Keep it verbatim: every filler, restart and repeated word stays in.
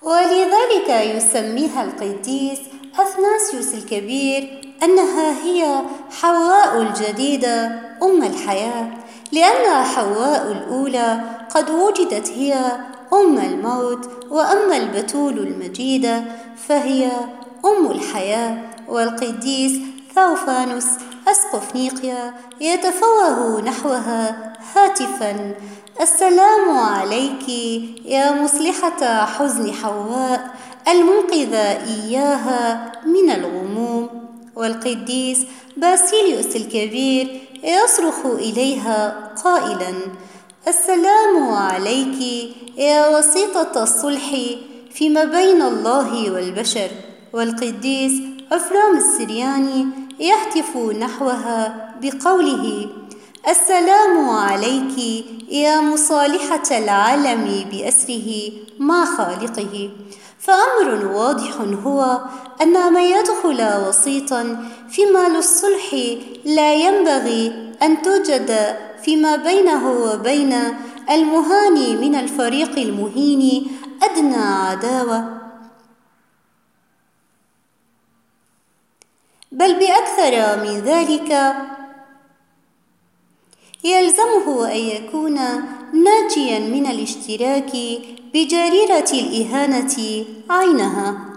ولذلك يسميها القديس أثناسيوس الكبير أنها هي حواء الجديدة أم الحياة، لأن حواء الأولى قد وجدت هي أم الموت، وأما البتول المجيدة فهي أم الحياة. والقديس ثاوفانوس أسقف نيقيا يتفوه نحوها هاتفا: السلام عليك يا مصلحة حزن حواء المنقذة إياها من الغموم. والقديس باسيليوس الكبير يصرخ إليها قائلا: السلام عليك يا وسيطة الصلح فيما بين الله والبشر. والقديس أفرام السرياني يهتف نحوها بقوله: السلام عليك يا مصالحة العالم بأسره مع خالقه. فأمر واضح هو أن من يدخل وسيطا فيما للصلح لا ينبغي أن توجد فيما بينه وبين المهاني من الفريق المهين أدنى عداوة، بل بأكثر من ذلك يلزمه أن يكون ناجيا من الاشتراك بجريرة الإهانة عينها.